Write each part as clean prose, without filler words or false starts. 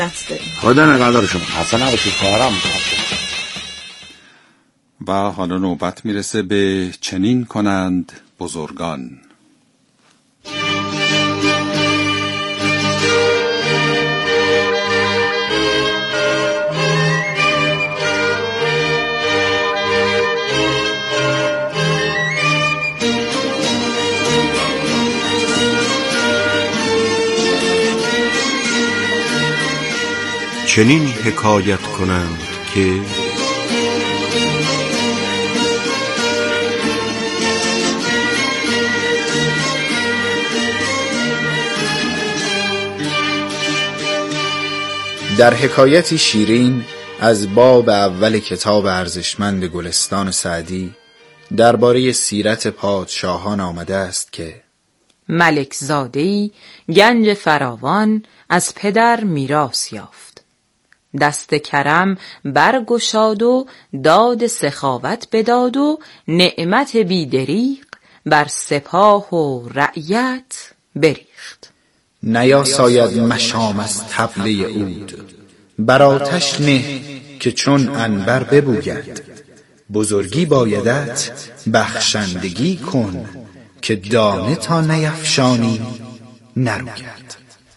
خدا نگهدار شما. خسته نباشید خواهرام. و حالا نوبت میرسه به چنین کنند بزرگان. چنین حکایت کنند که در حکایتی شیرین از باب اول کتاب ارزشمند گلستان سعدی درباره سیرت پادشاهان آمده است که ملک زاده‌ای گنج فراوان از پدر میراث یافت. دست کرم برگشاد و داد سخاوت بداد و نعمت بیدریغ بر سپاه و رعیت بریخت. نیاساید مشام از طبله عود، بر آتش نه که چون عنبر ببوید. بزرگی بایدت بخشندگی کن، که دانه تا نیفشانی نروید.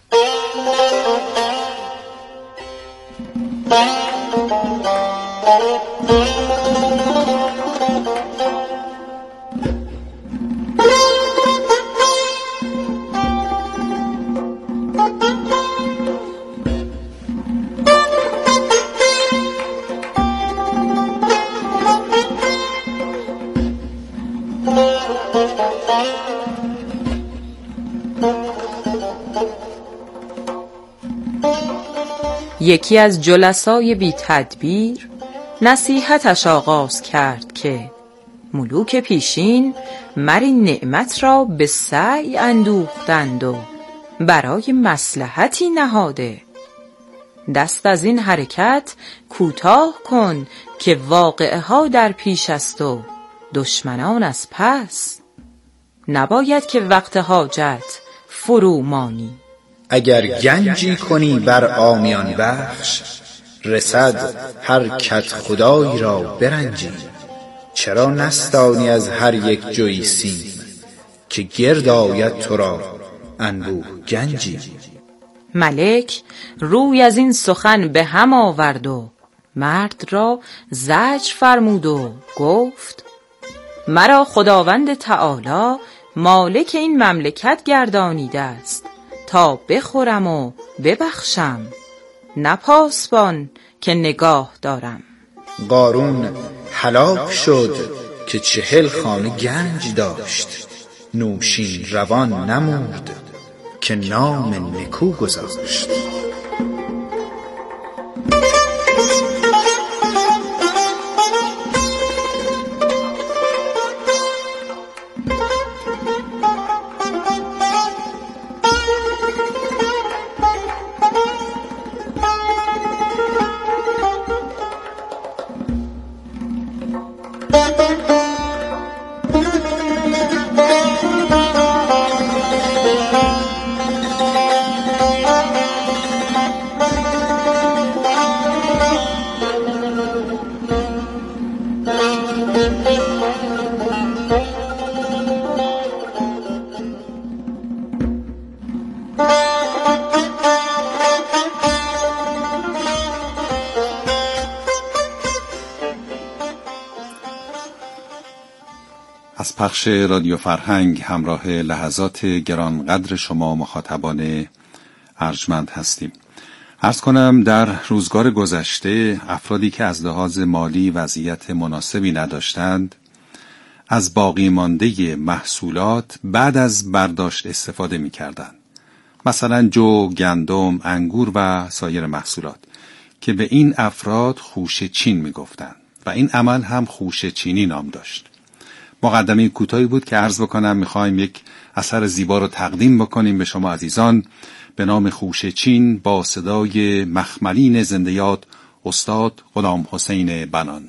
یکی از جلسای بی تدبیر نصیحتش آغاز کرد که ملوک پیشین مر این نعمت را به سعی اندوختند و برای مصلحتی نهاده. دست از این حرکت کوتاه کن که واقعه ها در پیش است و دشمنان از پس. نباید که وقت حاجت فرو مانی. اگر گنجی کنی بر عامیان بخش، رسد هر کت خدایی را برنجی. چرا نستانی از هر یک جوی سیم، که گرد آید تو را انبوه گنجی. ملک روی از این سخن به هم آورد و مرد را زجر فرمود و گفت مرا خداوند تعالی مالک این مملکت گردانیده است تا بخورم و ببخشم، نه پاسبان که نگاه دارم. قارون هلاک شد که 40 خانه گنج داشت. نوشین روان نمود که نام نکو گذاشت. از پخش رادیو فرهنگ همراه لحظات گرانقدر شما مخاطبان ارجمند هستیم. عرض کنم در روزگار گذشته افرادی که از لحاظ مالی وضعیت مناسبی نداشتند از باقی مانده محصولات بعد از برداشت استفاده می کردند. مثلا جو، گندم، انگور و سایر محصولات که به این افراد خوشه چین می گفتند و این عمل هم خوشه چینی نام داشت. مقدمه کوتاهی بود که عرض بکنم میخوایم یک اثر زیبا رو تقدیم بکنیم به شما عزیزان به نام خوشه چین با صدای مخملین زنده یاد استاد غلام حسین بنان.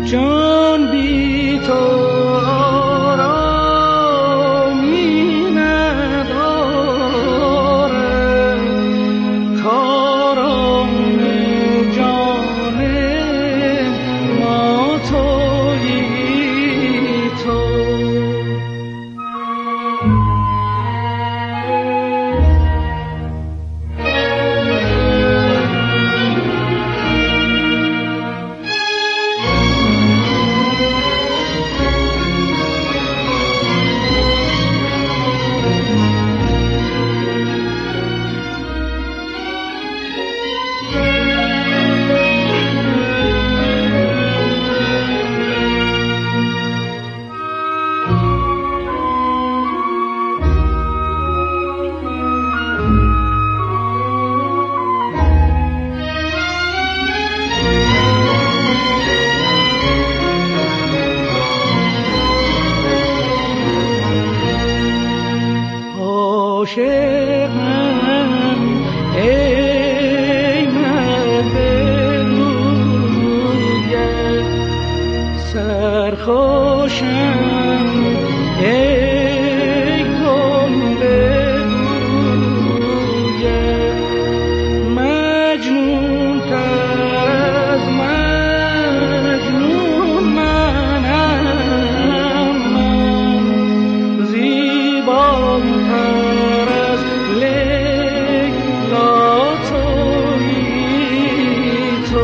جان بی تو آرامی ندارد، کارم جان ما تویی تو. عاشقم ای مرد رویت، سرخوشم ای گل بویت، مجنون تر از مجنون منم من، زیباتر از لیلا تویی تو.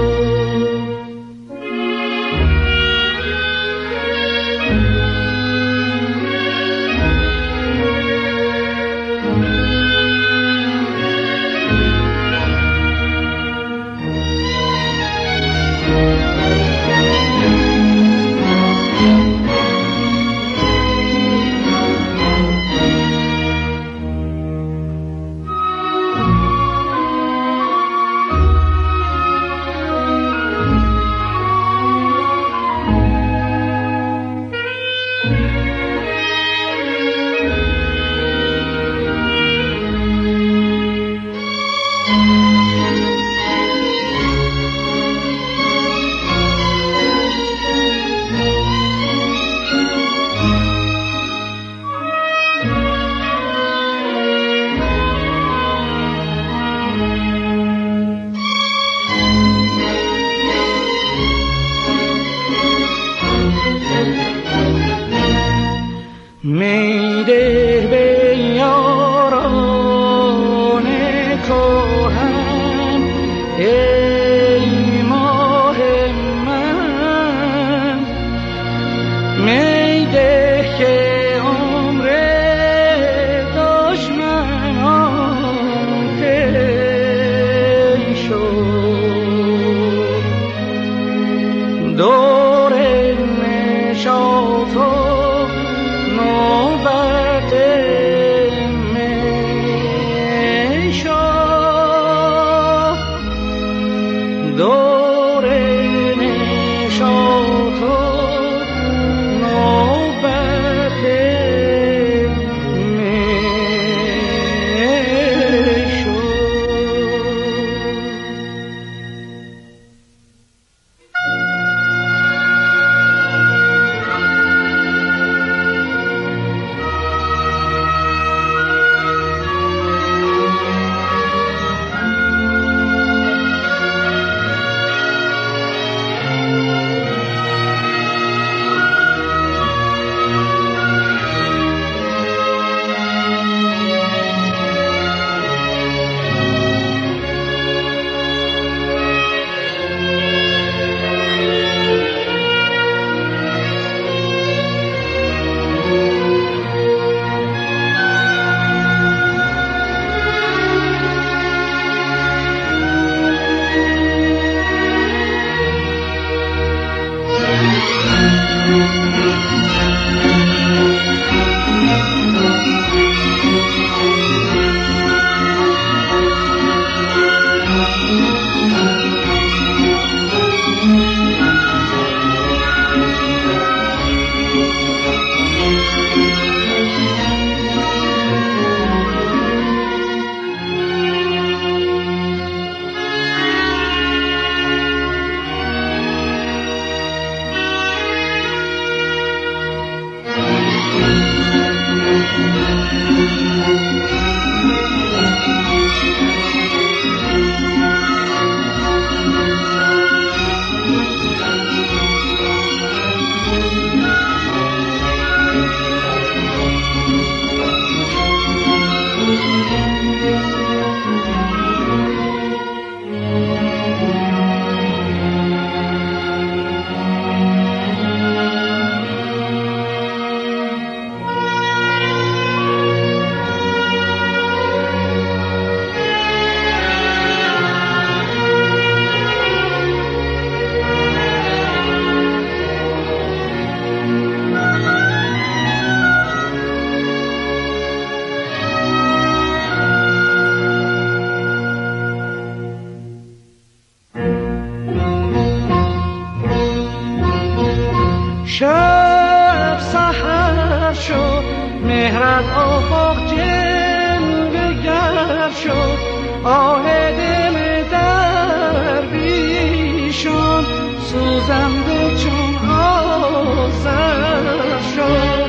شب سحر شد، مهر از آفاق جلوه گر شد، آه دل درویشان سوزنده چون آذر شد.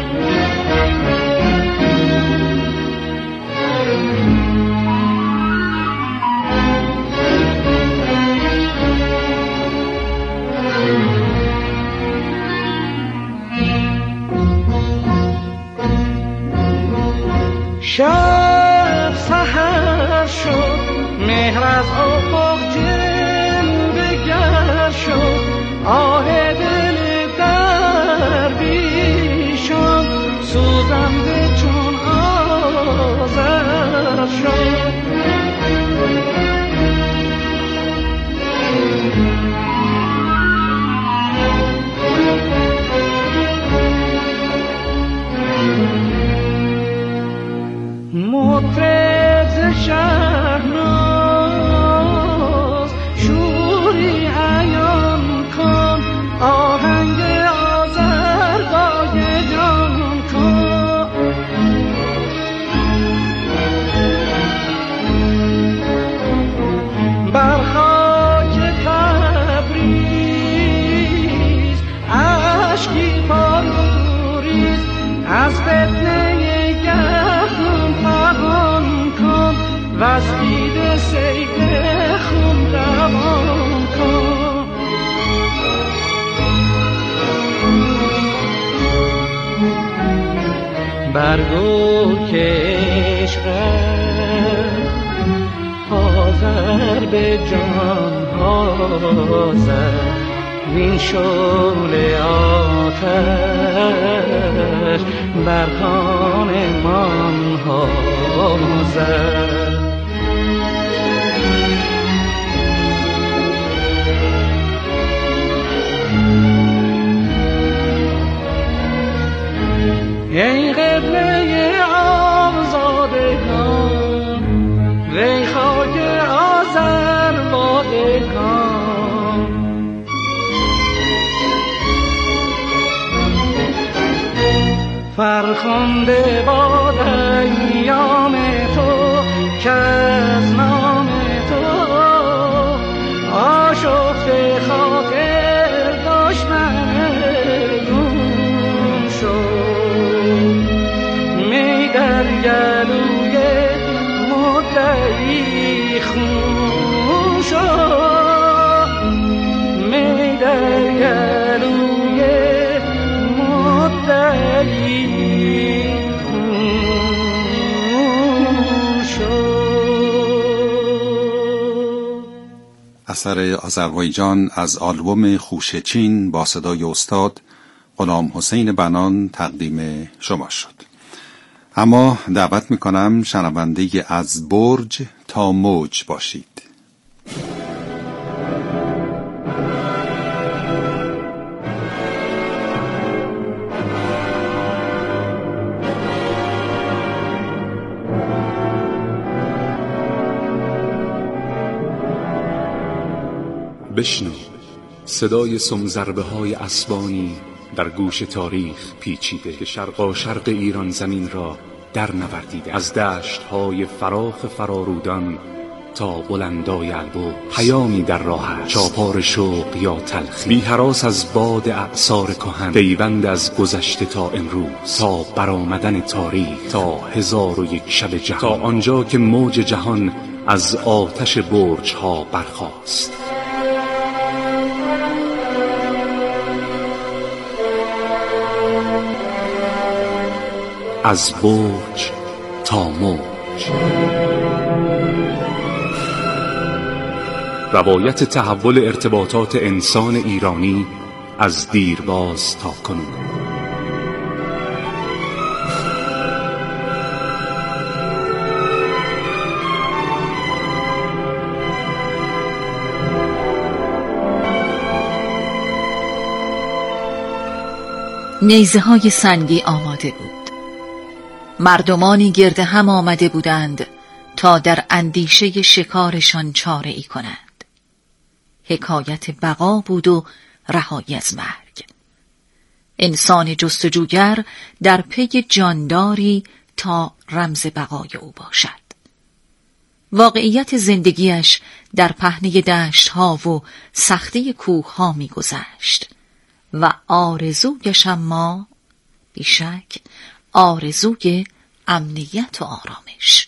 شب سحر شد، مهر از آفاق جلوه گر شد، آه دل درویشان سوزنده چون آذر شد. مطرب ز شهناز شوری عیان کن، آهنگ آذربای جان کن. بر خاک تبریز اشکی پاروریز، از فتنه گردون پران کن، وز دیده سیل خون روان کن. برگو که عشقت حاضر به جان حاضر، وین شعله آتش بر خانه من حاضر. ای قبله آزادگان، وی خاک آذربادگان، فرخنده باد ایام تو که از نام تو آشفته خاطر دشمنون شد. می در گلوی مدعی خون شد، می در گلوی مدعی اثر آذربایجان از آلبوم خوشچین با صدای استاد غلام حسین بنان تقدیم شما شد. اما دعوت میکنم شنونده از برج تا موج باشید. بشنو صدای سمزربه های اسبانی در گوش تاریخ پیچیده که شرقا شرق ایران زمین را در نوردیده، از دشت های فراخ فرارودان تا بلندای البرز پیامی در راه است، چاپار شوق یا تلخی، بی هراس از باد اعصار کهن، پیوند از گذشته تا امروز، تا برآمدن تاریخ، تا 1001 شب جهان، تا آنجا که موج جهان از آتش برج ها برخاست. از برج تا موج، روایت تحول ارتباطات انسان ایرانی از دیرباز تا کنون. نیزه های سنگی آماده بود. مردمانی گرد هم آمده بودند تا در اندیشه شکارشان چاره ای کنند. حکایت بقا بود و رهایی از مرگ. انسان جستجوگر در پی جانداری تا رمز بقای او باشد. واقعیت زندگیش در پهنه دشت‌ها و سختی کوه‌ها می‌گذشت و آرزویش اما بیشک آرزوی امنیت و آرامش.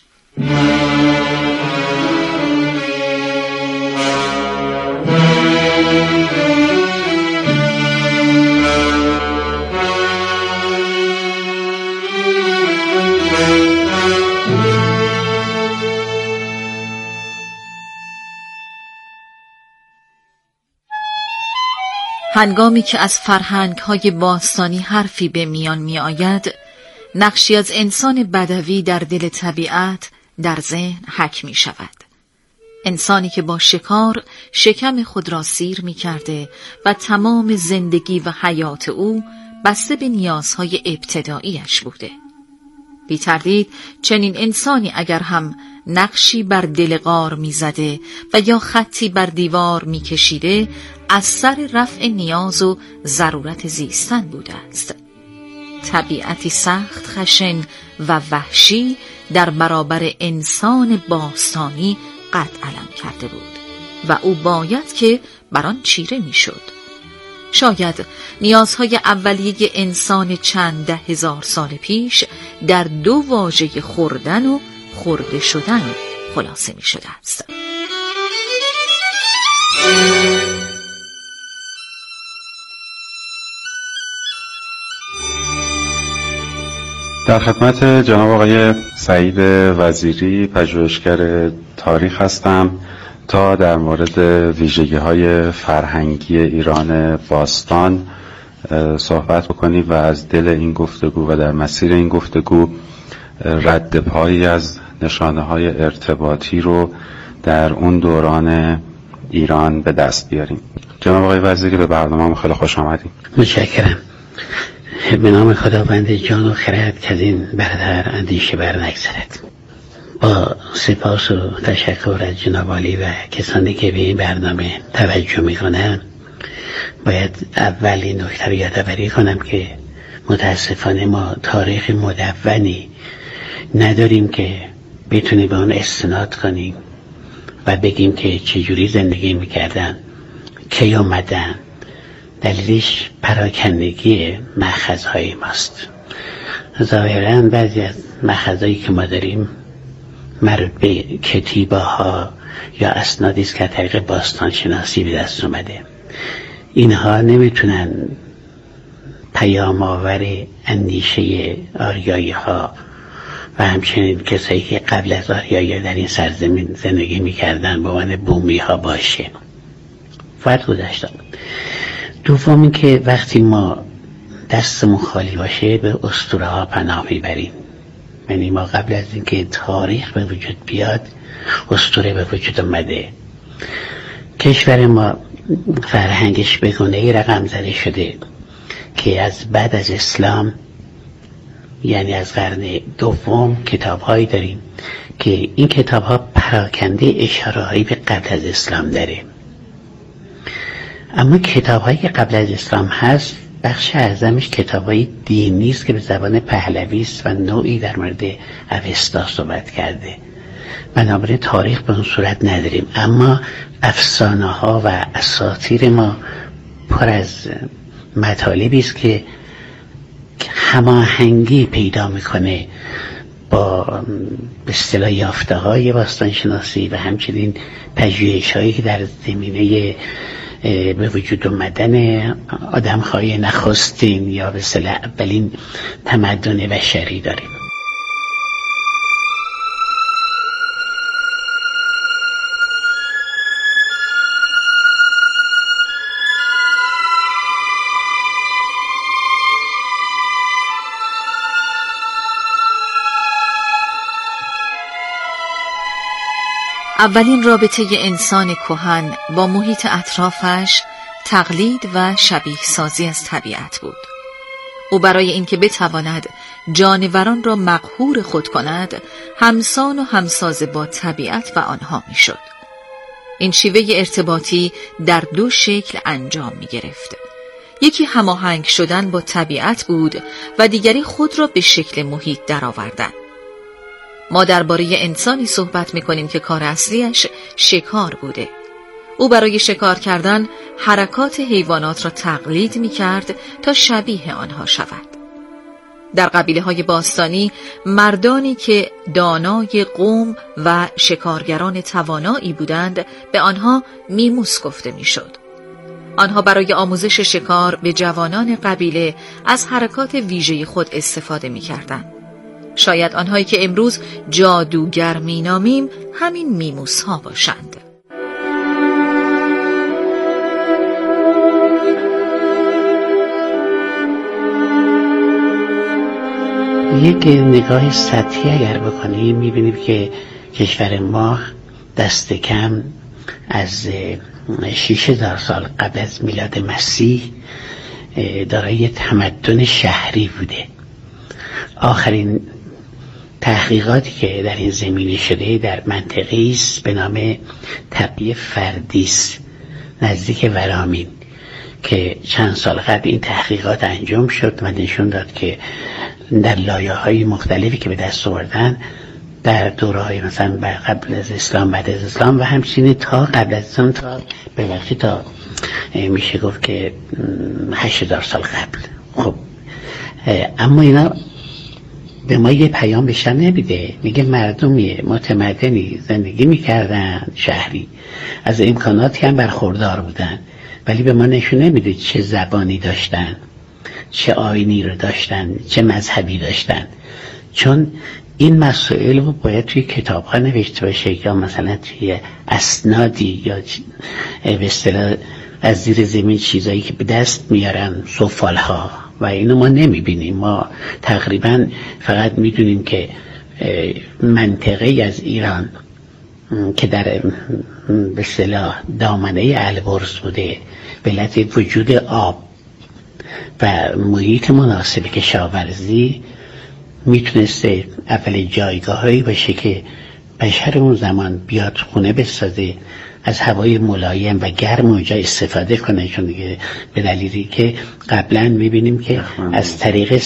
هنگامی که از فرهنگ‌های باستانی حرفی به میان می آید، نقشی از انسان بدوی در دل طبیعت در ذهن حک می شود. انسانی که با شکار شکم خود را سیر می کرده و تمام زندگی و حیات او بسته به نیازهای ابتداییش بوده. بی تردید چنین انسانی اگر هم نقشی بر دل غار می زده و یا خطی بر دیوار می کشیده، از سر رفع نیاز و ضرورت زیستن بوده است. طبیعتی سخت خشن و وحشی در برابر انسان باستانی قد علم کرده بود و او باید که بر آن چیره می شد. شاید نیازهای اولیه انسان چند 10,000 سال پیش در 2 واژه خوردن و خورده شدن خلاصه می شده است. در خدمت جناب آقای سعید وزیری، پژوهشگر تاریخ هستم تا در مورد ویژگی‌های فرهنگی ایران باستان صحبت بکنیم و از دل این گفتگو و در مسیر این گفتگو رد پایی از نشانه‌های ارتباطی رو در اون دوران ایران به دست بیاریم. جناب آقای وزیری، به برنامه خیلی خوش آمدید. متشکرم. به نام خداوند جان و خرد که از این برادر اندیشه بر نگذرد. با سپاس و تشکر از جناب عالی و کسانی که به این برنامه توجه میکنن، باید اولین نکته رو یادآوری کنم که متاسفانه ما تاریخ مدونی نداریم که بتونیم به اون استناد کنیم و بگیم که چجوری زندگی میکردن، کی آمدن. دلیلش پراکندگی مأخذهای ماست. ظاهراً بعضی از مأخذهایی که ما داریم مربوط به کتیبه ها یا اسنادی است که از طریق باستان شناسی به دست اومده. اینها نمیتونن پیام آور اندیشه آریایی ها و همچنین کسایی که قبل از آریایی در این سرزمین زندگی میکردن به عنوان بومی ها باشه. باید گذاشتم. دومی که وقتی ما دستمون خالی باشه به اسطوره ها پناه میبریم. یعنی ما قبل از اینکه تاریخ به وجود بیاد اسطوره به وجود اومده. کشور ما فرهنگش به گونه‌ای رقم زده شده که از بعد از اسلام، یعنی از قرن دوم، کتاب‌هایی داریم که این کتاب‌ها پراکنده اشاره‌هایی به قبل از اسلام داره. اما کتاب‌هایی که قبل از اسلام هست، بخش اعظمش کتاب‌های دینی است که به زبان پهلوی است و نوعی در مورد اوستا صحبت کرده. بنابراین تاریخ به اون صورت نداریم، اما افسانه‌ها و اساطیر ما پر از مطالبی است که هماهنگی پیدا میکنه با به اصطلاح یافته‌های باستانشناسی و همچنین پژوهش‌هایی که در زمینه به وجود اومدن آدم‌های نخستین یا به اصطلاح اولین تمدن بشری داریم. اولین رابطه انسان کهن با محیط اطرافش تقلید و شبیه سازی از طبیعت بود. او برای اینکه بتواند جانوران را مقهور خود کند، همسان و همساز با طبیعت و آنها میشد. این شیوه ارتباطی در 2 شکل انجام می گرفت. یکی هماهنگ شدن با طبیعت بود و دیگری خود را به شکل محیط درآوردن. ما درباره انسانی صحبت می‌کنیم که کار اصلیش شکار بوده. او برای شکار کردن حرکات حیوانات را تقلید می‌کرد تا شبیه آنها شود. در قبیله‌های باستانی مردانی که دانای قوم و شکارگران توانایی بودند به آنها میموس گفته می‌شد. آنها برای آموزش شکار به جوانان قبیله از حرکات ویژه خود استفاده می‌کردند. شاید آنهایی که امروز جادوگر می‌نامیم همین میموس‌ها باشند. یک نگاه سطحی اگر بکنیم می‌بینیم که کشور ما دست کم از 6000 سال قبل از میلاد مسیح دارای تمدن شهری بوده. آخرین تحقیقاتی که در این زمینه شده در منطقه‌ای است به نام تپه فردیس نزدیک ورامین که چند سال قبل این تحقیقات انجام شد و نشون داد که در لایه‌های مختلفی که به دست آوردن در دوره‌های مثلا قبل از اسلام، بعد از اسلام و همچنین تا قبل از اسلام تا به وقتی تا میشه گفت که 8000 سال قبل. خب اما اینا به ما یه پیام بهش نمیده. میگه مردمی متمدنی زندگی میکردن، شهری، از امکاناتی هم برخوردار بودن، ولی به ما نشون نمیده چه زبانی داشتن، چه آیینی رو داشتن، چه مذهبی داشتن. چون این مسائل رو باید توی کتاب‌ها نوشته باشه یا مثلا توی اسنادی یا به اصطلاح از زیر زمین چیزایی که به دست میارن سفالها و اینو ما نمیبینیم. ما تقریبا فقط میدونیم که منطقه از ایران که در به اصطلاح دامنه البرز بوده به علت وجود آب و محیط مناسب کشاورزی میتونسته اول جایگاهایی باشه که بشر اون زمان بیاد خونه بسازه، از هوای ملایم و گرم اونجا استفاده کنه، چون دیگه به دلیلی که قبلا میبینیم که از طریق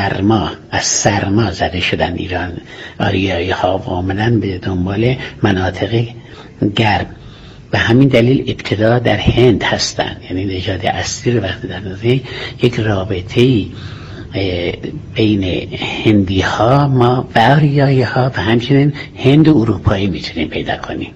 سرما زده شدن ایران آریایی ها و آمدن به دنبال مناطق گرم. به همین دلیل ابتدا در هند هستن، یعنی نژاد اصلی رو وقتی در نظر یک رابطه‌ای بین هندی ها ما و آریایی ها و همچنین هند و اروپایی میتونیم پیدا کنیم.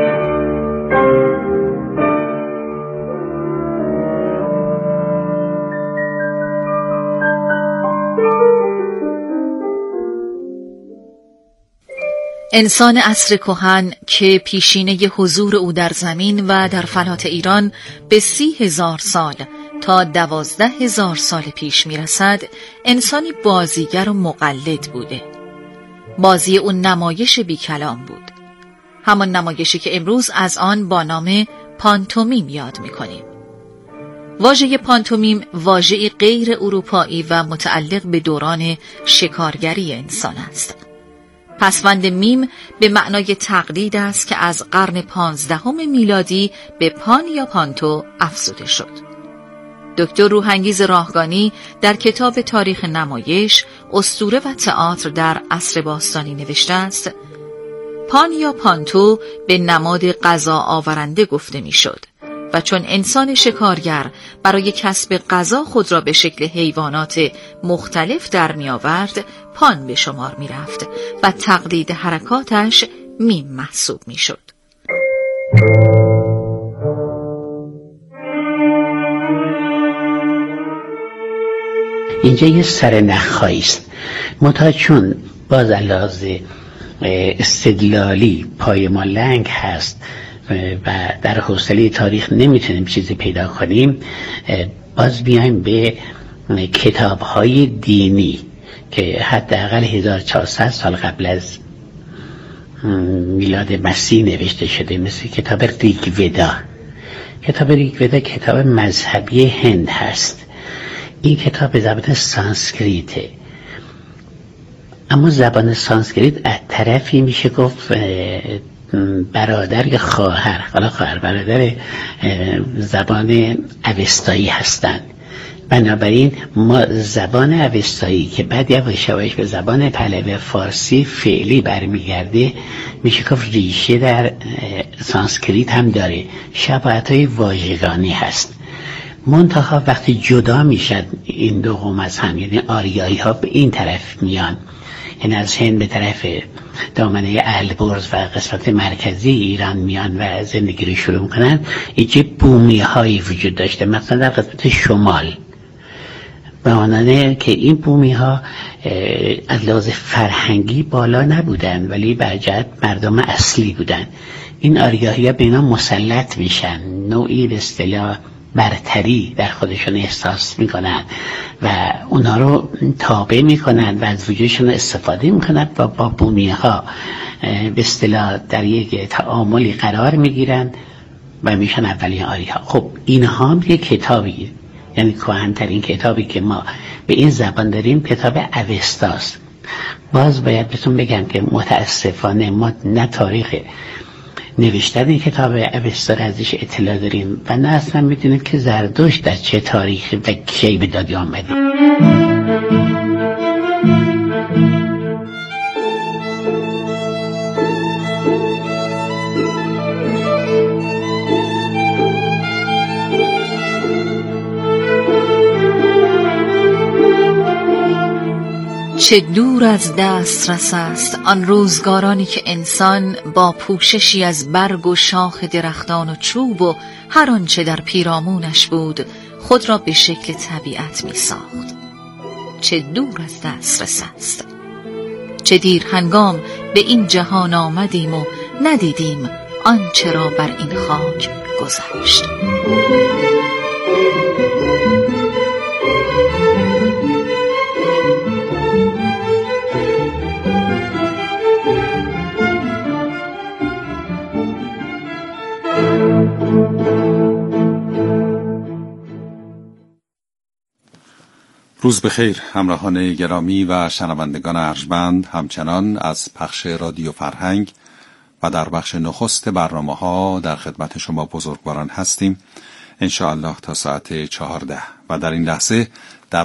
انسان عصر کهن که پیشینه حضور او در زمین و در فلات ایران به 30,000 سال تا 12,000 سال پیش میرسد، انسانی بازیگر و مقلد بوده. بازی اون نمایش بی کلام بود، همان نمایشی که امروز از آن با نام پانتومیم یاد میکنیم. واژه پانتومیم واژه‌ای غیر اروپایی و متعلق به دوران شکارگری انسان است. پسوند میم به معنای تقلید است که از قرن 15 میلادی به پان یا پانتو افزوده شد. دکتر روحانگیز راهگانی در کتاب تاریخ نمایش، اسطوره و تئاتر در عصر باستانی نوشته است: پان یا پانتو به نماد غذا آورنده گفته میشد و چون انسان شکارگر برای کسب غذا خود را به شکل حیوانات مختلف در می آورد، پان به شمار می رفت و تقلید حرکاتش میم محسوب می شد. اینجا یه سرنخ‌هایی است، منتها چون باز علاوه استدلالی پای ما لنگ هست و در حوصله تاریخ نمیتونیم چیزی پیدا کنیم، باز بیایم به کتاب‌های دینی که حداقل 1400 سال قبل از میلاد مسیح نوشته شده، مثل کتاب ریگودا. کتاب ریگودا کتاب مذهبی هند هست. این کتاب به زبان سانسکریته، اما زبان سانسکریت از طرفی میشه گفت برادر یا خواهر، حالا خواهر برادر زبان اوستایی هستند بنابراین ما زبان اوستایی که بعد یواش یواش به زبان پهلوی فارسی فعلی برمیگرده، میشه گفت ریشه در سانسکریت هم داره، شباهت‌های واژگانی هست. منتها وقتی جدا میشد این دو قوم از هم، یعنی آریایی ها به این طرف میان، یعنی از هند به طرف دامنه البرز و قسمت مرکزی ایران میان و زندگی رو شروع میکنن، اینجا بومی هایی وجود داشته، مثلا در قسمت شمال، به معنی که این بومی ها از لحاظ فرهنگی بالا نبودن ولی برجهت مردم اصلی بودن. این آریایی ها به اینا مسلط میشن، نوعی به اصطلاح برتری در خودشون احساس میکنن و اونا رو تابع میکنن و از وجودشون استفاده میکنن و با بومی ها به اصطلاح در یک تعاملی قرار میگیرن و میشن اولین آریایی ها. خب اینها هم یک کتابی، یعنی کهن‌ترین کتابی که ما به این زبان داریم کتاب اوستاست. باز باید بهتون بگم که متاسفانه ما نه تاریخ نوشتن این کتاب اوستا را ازش اطلاع داریم و نه اصلا میدونیم که زرتشت در چه تاریخی و کی به دادی آمده. چه دور از دسترس است آن روزگارانی که انسان با پوششی از برگ و شاخ درختان و چوب و هر آنچه در پیرامونش بود خود را به شکل طبیعت می ساخت. چه دور از دسترس است. چه دیر هنگام به این جهان آمدیم و ندیدیم آنچه را بر این خاک گذشت. روز بخیر همراهان گرامی و شنوندگان ارجمند، همچنان از پخش رادیو فرهنگ و در بخش نخست برنامه‌ها در خدمت شما بزرگواران هستیم، انشاءالله تا ساعت 14 و در این لحظه